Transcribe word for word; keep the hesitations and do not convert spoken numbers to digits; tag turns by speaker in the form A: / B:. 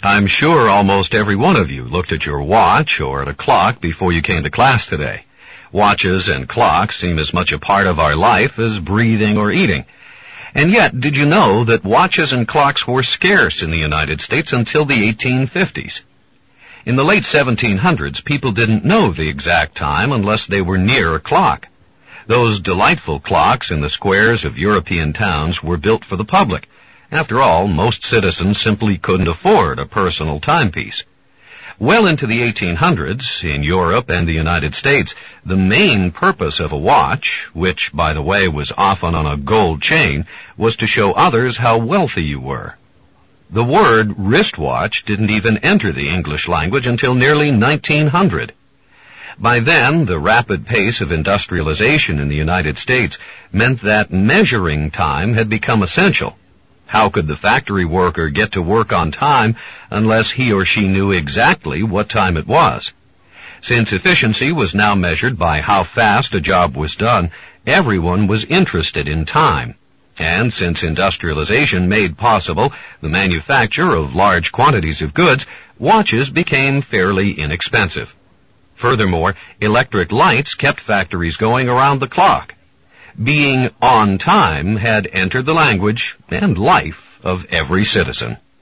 A: I'm sure almost every one of you looked at your watch or at a clock before you came to class today. Watches and clocks seem as much a part of our life as breathing or eating. And yet, did you know that watches and clocks were scarce in the United States until the eighteen fifties? In the late seventeen hundreds, people didn't know the exact time unless they were near a clock. Those delightful clocks in the squares of European towns were built for the public. After all, most citizens simply couldn't afford a personal timepiece. Well into the eighteen hundreds, in Europe and the United States, the main purpose of a watch, which, by the way, was often on a gold chain, was to show others how wealthy you were. The word wristwatch didn't even enter the English language until nearly nineteen hundred. By then, the rapid pace of industrialization in the United States meant that measuring time had become essential. How could the factory worker get to work on time unless he or she knew exactly what time it was? Since efficiency was now measured by how fast a job was done, everyone was interested in time. And since industrialization made possible the manufacture of large quantities of goods, watches became fairly inexpensive. Furthermore, electric lights kept factories going around the clock. Being on time had entered the language and life of every citizen.